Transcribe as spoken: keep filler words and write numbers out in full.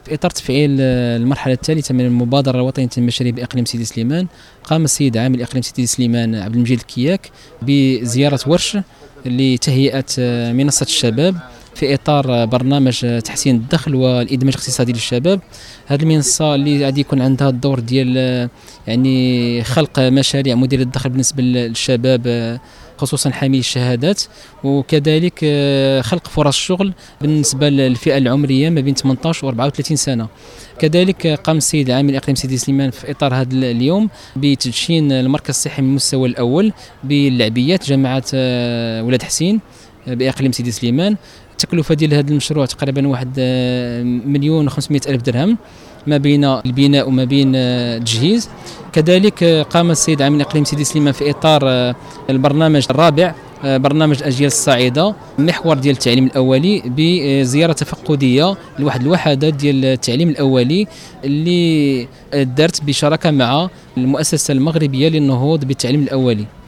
في إطار تفعيل المرحلة الثالثة من المبادرة الوطنية المشاريع بإقليم سيدي سليمان، قام السيد عامل إقليم سيدي سليمان عبد المجيد الكياك بزيارة ورش لتهيئة منصة الشباب في إطار برنامج تحسين الدخل والإدماج الاقتصادي للشباب. هذه المنصة اللي غادي يكون عندها الدور ديال يعني خلق مشاريع مديرة الدخل بالنسبة للشباب خصوصا حاملي الشهادات، وكذلك خلق فرص شغل بالنسبة للفئة العمرية ما بين ثمانية عشر و أربعة وثلاثين سنة. كذلك قام السيد عامل إقليم سيدي سليمان في إطار هذا اليوم بتدشين المركز الصحي من المستوى الأول باللعبيات جامعة ولاد حسين بإقليم سيدي سليمان. التكلفة ديال هذا المشروع تقريبا واحد مليون وخمسمائة ألف درهم ما بين البناء وما بين التجهيز. كذلك قام السيد عامل إقليم سيدي سليمان في إطار البرنامج الرابع برنامج أجيال الصاعدة محور ديال التعليم الأولي بزيارة تفقدية لواحد الوحدات ديال التعليم الأولي اللي دارت بشراكة مع المؤسسة المغربية للنهوض بالتعليم الأولي.